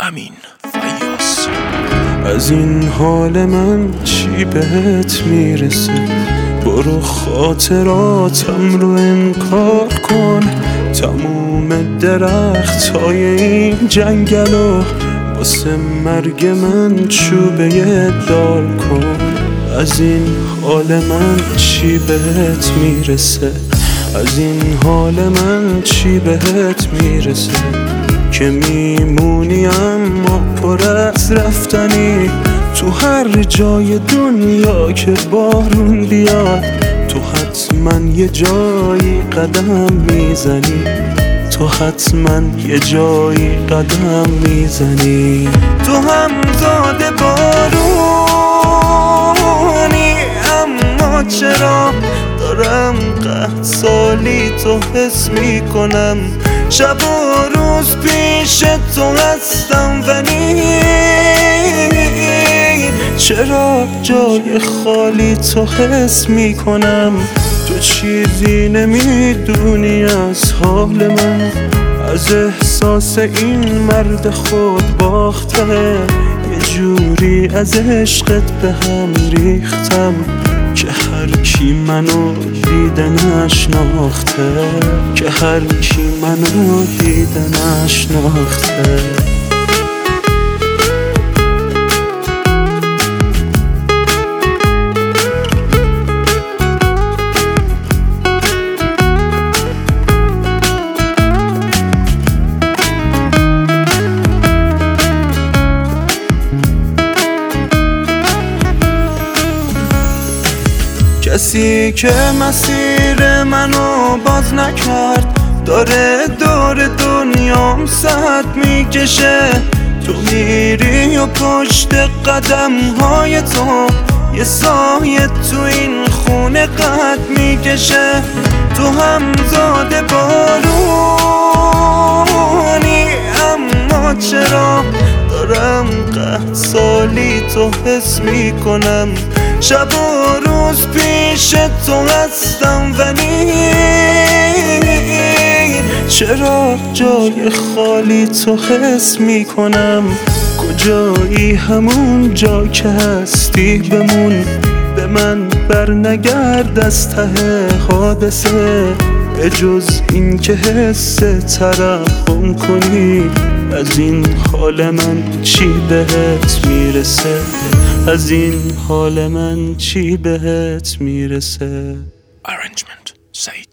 امین فیاض. از این حال من چی بهت میرسه؟ برو خاطراتم رو انکار کن. تموم درختای این جنگلو واسه مرگ من چوبه دار کن. از این حال من چی بهت میرسه؟ از این حال من چی بهت میرسه؟ که میمونی اما پر از رفتنی تو هر جای دنیا که بارون بیاد. تو حتما یه جایی قدم میزنی، تو حتما یه جایی قدم میزنی. تو هم زاده بارونی اما چرا دارم قحط سالی تو حس میکنم؟ شب و روز پیش تو هستم ولی چرا جای خالی تو حس میکنم؟ تو چیزی نمیدونی از حال من، از احساس این مرد خود باخته. یه جوری از عشقت به هم ریختم که هر کی منو دیده نشناخته، که هر کی منو دیده نشناخته. کسی که مسیر منو باز نکرد داره دور دنیام ساعت میکشه. تو میری و پشت قدم های تو یه سایه تو این خونه قد میکشه. تو هم زاده بارونی اما چرا دارم قحط سالی تو حس میکنم؟ شب و روز پیش تو هستم ولی چرا جای خالی تو حس میکنم؟ کجایی همون جا که هستی بمون، به من بر نگرد از ته حادثه. به جز این که حس ترحم کنی، از این حال من چی بهت میرسه؟ از این حال من چی بهت میرسه؟ Arrangement سعید.